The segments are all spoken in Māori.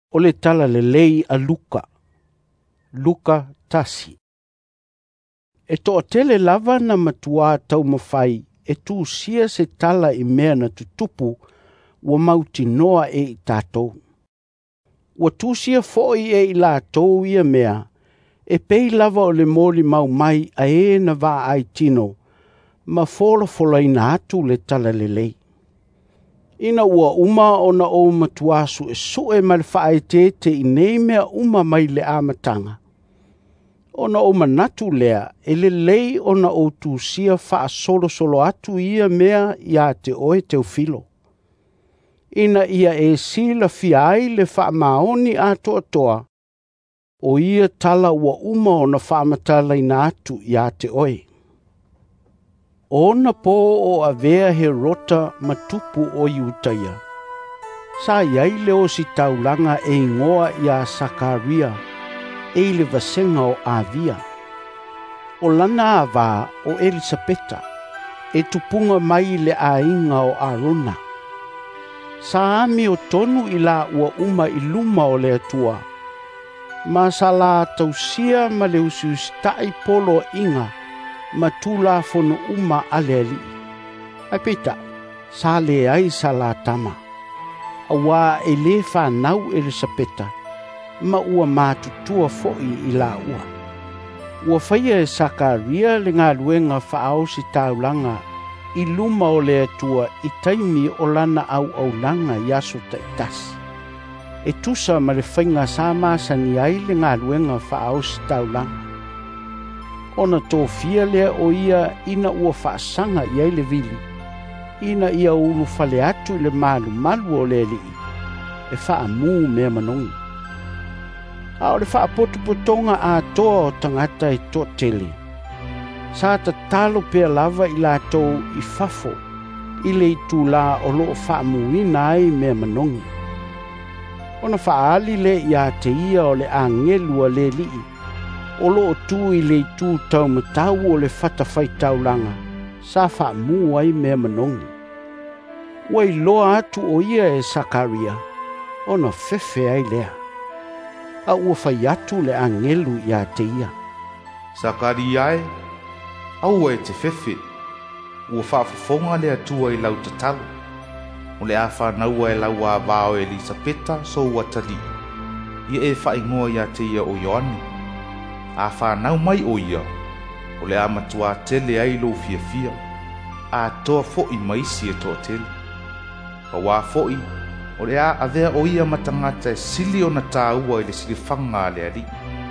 o le tala lelei a Luka. Luka tasi. E toa tele lava na matua tau mawhai e tu sia se tala I mea na tutupu wa mauti noa e I tātou. Wa tu sia foi e I lātou ia mea e pei lava o le moli mau mai a e na vā ai tino ma fola ina atu le tala lelei. Ina ua uma o na o matuasu e sue ma le whae te I nei mea uma mai le amatanga. O na o manatu lea e le lei o na o tu sia wha solo atu ia mea ia te oe teu filo. Ina ia e sila fiai le wha maoni a toa o ia tala ua uma o na wha matala ina atu ia te oe. O na po o avea he rota matupu o iutaia. Sa iai leo si taulanga e ingoa ia Sakaria e le vasenga o Avia. O lana ava o Elisapeta e tupunga mai le ainga o Arona. Sa ami o tonu I la ua uma I luma o le atua. Ma sa la tausia ma le usiustai polo inga ma tula fono uma aleali. Ai peta, sa le ai sa la tama. Awa e le whanau Elisapeta. Ma ua mātutua fo'i I la ua. Ua whaia e Sakaria le ngā luenga whaau si taulanga I luma o le atua I taimi o lana au langa I aso taitasi. E tusa ma le whainga sāma sani ai le ngā luenga whaau si taulanga. Ona tō fia lea o ia ina ua whaasanga I ai le vili. Ina ia ulu whale atu le malu o le lii. E whaamu mea manongi. A o le whaapotupotonga a toa o tangata I toa tele. Sa ta talo pea lava I lātou I fafo, I le itu la o loo whaamuina ai mea manongi. Ona whaali le ia te ia o le angelua le lii, o loo tu I le itu tau matau o le whatawhai taulanga, sa whaamu ai mea manongi. Wai loa atu o ia e Sakaria, ona fefe ai lea. A ua whai atu le angelu ia te ia. Sakariae, au e te fefe, ua whaafafonga le atua I lau tatalu. O le a whanaua e lau a vāo Elisapeta so ua tali. Ia e whaingoa ia te ia o Ioani. A whanau mai o ia, o le a matua tele ai lo fia. A toa fo'i maisi e toa tele. A wā fo'i, o le a avea o ia matangata e sili o na tāua I le silifanga le ali.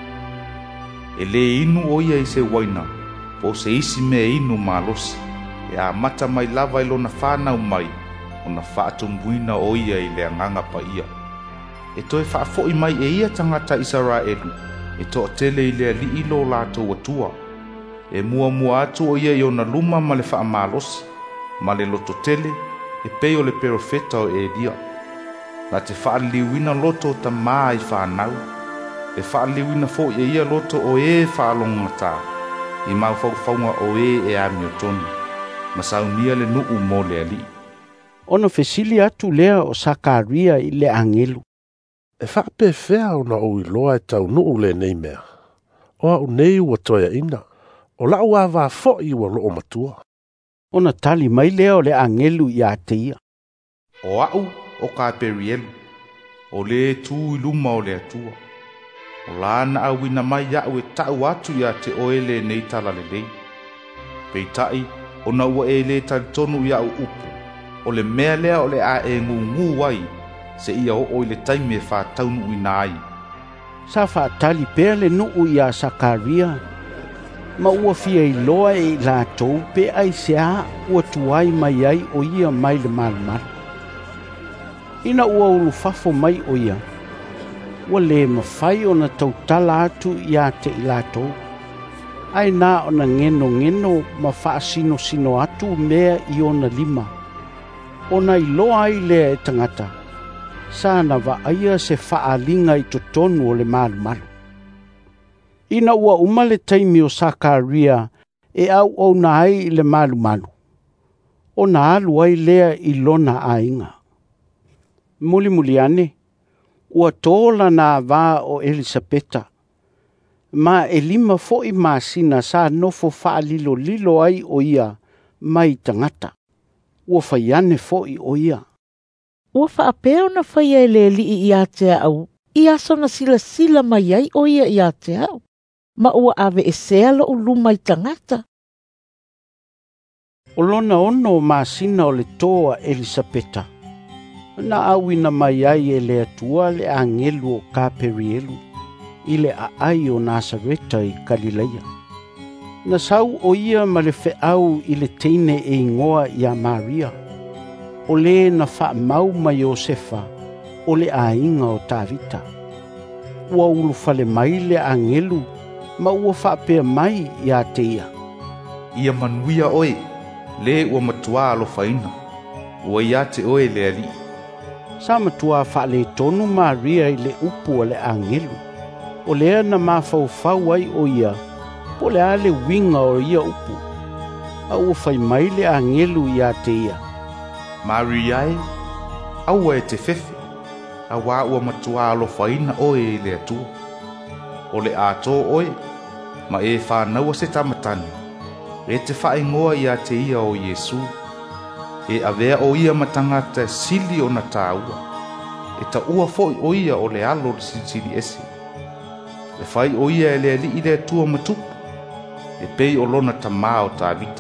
E le inu o ia I se waina, po se isi me inu malosi, e a mata mai lava ilo na whanau mai, o na whaatumbuina o ia I le anganga pa ia. E toi whaafoi mai e ia tangata Israelu, e toa tele I le ali ilo lātou atua. E mua atu o ia I ona luma ma le whaamalosi, ma le loto tele, e peo le perofeta o Elia. Na te whaaliwina loto ta maa I whanau. E whaaliwina fo I ia loto o e whaalonga tā. I mau whauwhaunga o e ami o tonu. Masaunia le nuu mo le ali. Ona fesili atu lea o Sakaria I le angelu. E whaape whea ona o iloa e tau nuu le nei mea. O au nei ua toia ina. O lau a wā fōi ua loo matua. Ona tali mai lea o le angelu I a te ia. O au o ka perielu, o le tū I luma o le atua. O lana awina mai au e tau atu ia te oele nei tala le lei. Peitai, o na ua e le talitonu ia au upu, o le mea lea o le a e ngungu wai, se ia o le taime wha taunu ina ai. Sa wha tali pea le nuu ia Sakaria, ma ua fia I loa e lātou pe ai se a ua tuai mai ai o ia mai le malu. Ina ua ulufafo mai o ia. Ua le mawhai o na tautala atu ia te I lātou. Ai nā o na ngeno ma whaasino atu mea I ona lima. O na iloa ai lea e tangata. Sa na wa aia se whaalinga I totonu o le malu. Ina ua umale taimi o Sakaria e au na ai I le malu. O na alu ai lea I lona ainga. Muli ane, Ua tōla na vā o Elisapeta. Ma e lima fo'i masina sa nofo whaalilo ai o ia mai tangata. Ua whaiane fo'i o ia. Ua whaapeo na whaia e le li i a te au. I aso na sila mai ai o ia i a te au. Ma ua ave e sea lo uluma i tangata. O lona ono masina o le toa Elisapeta. Na awina mai ai e le atua le angelu o Kaperielu. I le aai o Nasareta i Galileia. Na sau o ia ma le feau i le teine e ingoa i a Maria. O le na wha mau ma Iosefa o le ainga o Tavita. Ua ulu fale mai le angelu ma ua whapea mai i a te ia. Ia manuia oe, le ua matua alo faina. Ua ia te oe le ali. Sa matua whale tonu Maria i le upu o le angelu. O lea na mawhau ai o ia, po le ale winga o ia upu. A ua whai mai le angelu i a te ia. Mariae, aua e te fefe, a wā ua matua alo faina oe i le atua. O le ato oe, ma e whānaua se tamatani, e te whaingoa i a te ia o Iesu. E avea o ia matangata sili o na tāua, e ta ua foi o ia o le alo le sili ese. Le whai o ia e le ali i le atua matupu, e pei o lona tamā o Tavita.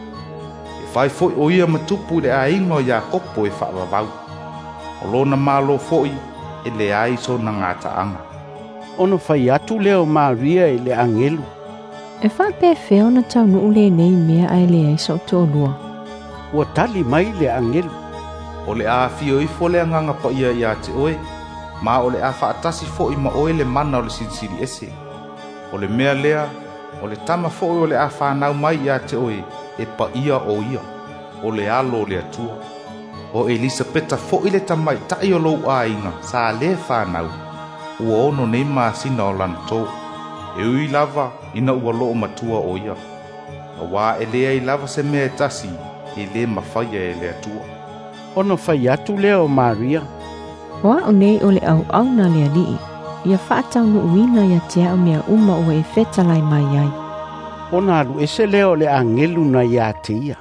Fai foi o ia matupu le ainga o Iakopo e whaavavau. O lona malo foi e le ai so na ngātaanga. Ono fai atu leo Maria e le angelu. E whape feo na tau nuu le nei mea ai le ai so tōlua. Ua tali mai le angelu. O le a fio i fo le anganga pa ia te oe. Ma o le a whaatasi fo i ma oe le mana o le sinsiri ese. O le mea lea, o le tama fo o le a whanau mai ia te oe. E pa ia o ia, o le alo le atua. O Elisapeta fo i le tamai tai o lou ainga, sa le whanau. Ua ono nei masina o lanto. E ui lava ina ua loo matua o ia. A wā e lea i lava se mea tasi, e le mawhaia e le atua. Ono fai atu leo Maria. Wa o nei o le au na le alii. Ia whaatau nu uina ia te au mea uma ua e whetalai mai ai. Ona alu ese leo le angelu na ia te ia.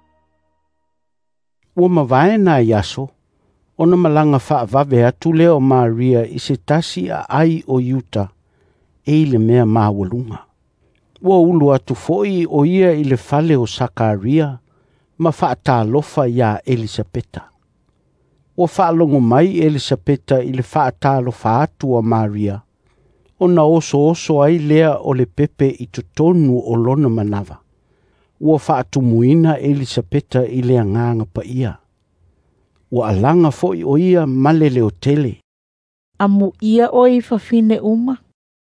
Ua mawae na iaso, ona malanga whaavave atu leo Maria i se tasi a ai o Yuta, e le mea mawalunga. Ua ulu atu foi o ia i le fale o Sakaria, ma whaatalofa ia Elisapeta. Ua whaalongo mai Elisapeta i le whaatalofa atu a Maria, ona oso ai lea o le pepe i totonu o lona manawa. Ua whaatumuina Elisapeta i le anganga pa ia. Ua alanga foi o ia malele o tele. Amu ia oi whawhine uma.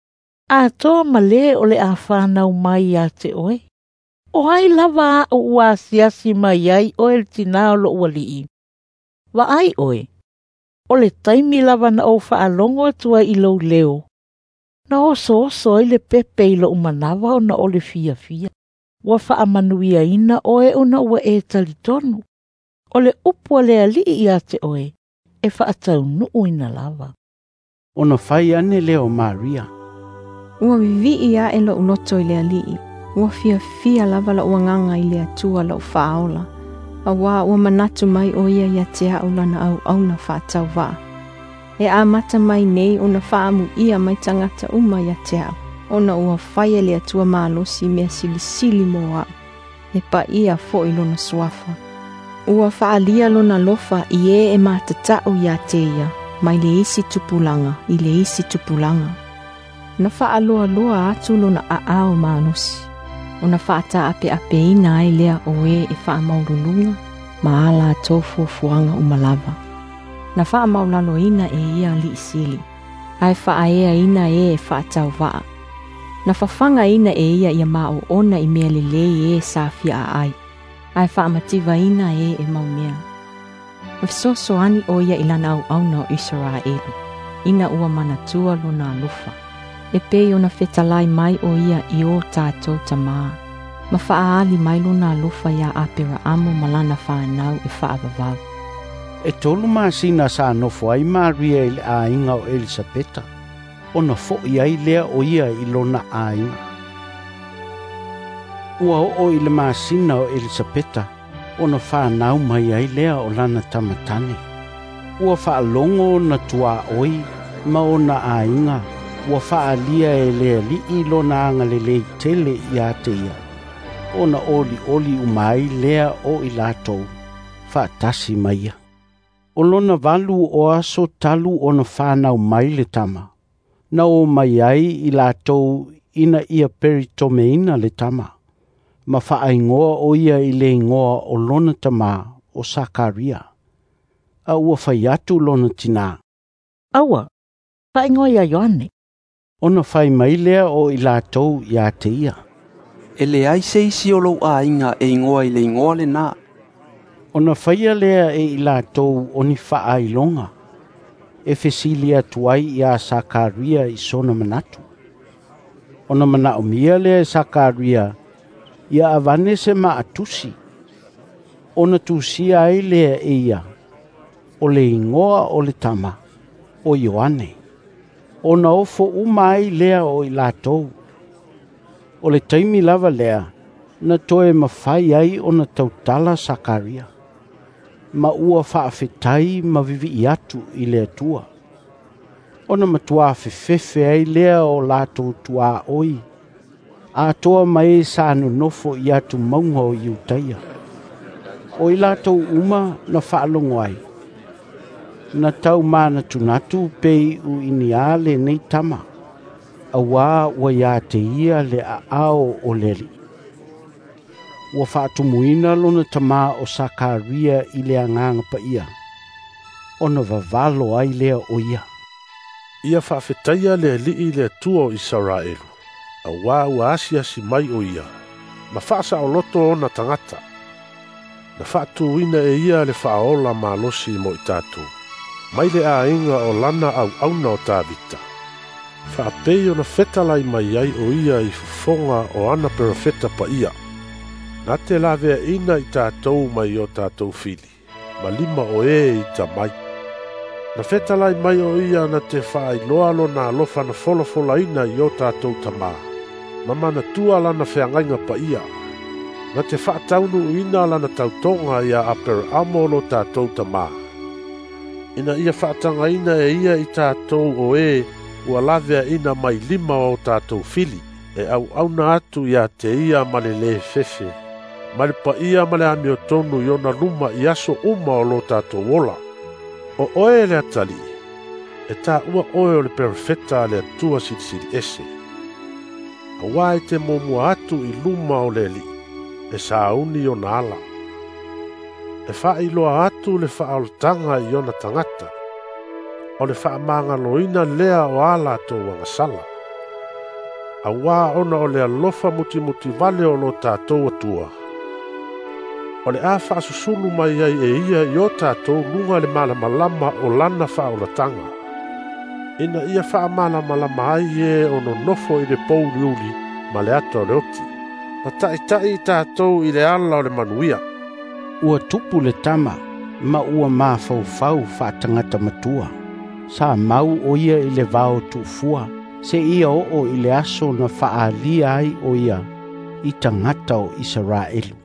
A toa male o le a whanau mai a te oe. O hai lava o ua siasi mai ai o el tina o lo ualii. Wa ai oe. O le taimi lava na o whaalongo atua i lau leo. Na oso i le pepe i lo umanawa o na o le fia. Wa whaamanuia ina oe o na ua e talitonu. O le upua le ali i a te oe. E whaatau nuu ina lava. Ona whai ane leo Maria. Ua vivi ia e lo unoto i le alii. Ua fia lava la ua nganga i le atua la uwhaola. A wā ua manatu mai o ia te aula na au na whaatau waa. E a mata mai nei o na whaamu ia mai tangata uma ia te au. O na ua whaia le atua mālosi mea silisili moa. E pa ia fo i lona swafa. Ua whaalia lona lofa i e mātatau ia te ia. Mai le isi tupulanga, i le isi tupulanga. Na whaaloa atu lona aao mānosi. O na whaata ape ina ai lea o e whaamaurulunga. Maala tofu fuanga umalava. Na whaamaulalo ina e ia li sili. Ai whaaea ina e whaatau waa. Na whawhanga ina e ia mao ona i mea lelei e safia a ai. Ai whaamativa ina e maumea. Mfisoso ani o ia ilana au na o Israelu. Ina ua manatua lona lufa. E pei ona fetalai mai o ia i o tātou tamaa. Ma whaaali mai lona lufa ia apera amo malana whanau e whaavavau. E tolu masina sa nofo ai Maria i le ainga o Elisapeta. Ona fo'i ai lea o ia i lona ainga. Ua o i le masina o Elisapeta. Ona whanau mai ai lea o lana tamatane. Ua whaalongo na tua oi ma ona ainga. Ua whaalia e lea li i lona anga le lei tele i ate ia. Ona oli umai lea o i latou. Whaatasi maia. O lona valu o aso talu ona whanau mai le tama. Na o mai ai i latou ina ia peritomeina le tama. Ma whaingoa o ia i le ingoa o lona tama o Sakaria. A ua whaiatu lona tina. Aua, whaingoa ia Ioane. Ona whai mai lea o i latou i ate ia. E le ai se isi o lou a inga e ingoa i le ingoa le nā. Ona whaia lea e i latou o ni whaailonga. E fesilia tuai i a Sakaria i sona manatu. Ona manao mia lea Sakaria ia avane se maatusi. Ona tusia ai lea e ia. O le ingoa o le tama. O Ioane. Ona ofo umai lea o i latou. O le taimi lava lea. Na toe mawhai ai o na tautala Sakaria. Ma ua whaafetai ma vivi i atu i lea tua. Ona matua fefefe ai lea o latou tua oi. A toa mai sa nofo i atu maunga o Iutaia. O i latou uma na whaalongo ai. Na tau mana tunatu pei u iniale nei tama. Awa ua ia te ia le a ao o leli. Ua whaatumuina lona tama o Sakaria i le anganga pa ia. Ona vavalo ai lea o ia. Ia whaafetaia le li le tua o Israelu. A wā ua asia si mai o ia. Ma whaasa o loto o na tangata. Na whaatuina e ia le whaola malosi mo i tātou. Mai le a inga o lana au auna o tāvita. Whaapei o na whetalai mai ai o ia i fufonga o ana perafeta pa ia. Na te lawea ina i tātou mai o tātou fili. Ma lima o i ta mai. Na whetalai mai o ia na te whaailoa lo na alofa na folofola ina i o tātou tamaa. Ma mana tua lana whiangainga pa ia. Na te whaataunu ina lana tautonga ia aper amo lo tātou tamaa. Ina ia whaatanga ina e ia i tātou o ua lawea ina mai lima o tātou fili. E au auna atu ia te ia male le fefe. Male pa ia male ami o tonu i ona luma i aso uma o lo tātou wola. O oe le atali. E tā ua oe o le perfeta le atua silisili ese. A wā e te momua atu i luma o le li. E sauni o na ala. E wha iloa atu le wha aultanga i ona tangata. O le wha amanga loina lea o ala tō wangasala. A wā ona o le alofa muti vale o lo tātou atua. O le a wha susulu mai ai e ia i o tātou lunga le malamalama o lana wha aulatanga. Ina ia wha malamalama ai e ono nofo i le pouri uli ma le ato le oti. Na tai tātou i le ala o le manuia. Ua tupu le tama, ma ua mafau whaatangata matua. Sa mau o ia i le vao tufua, se ia o i le aso na whaalia ai o ia i tangata o Israelu.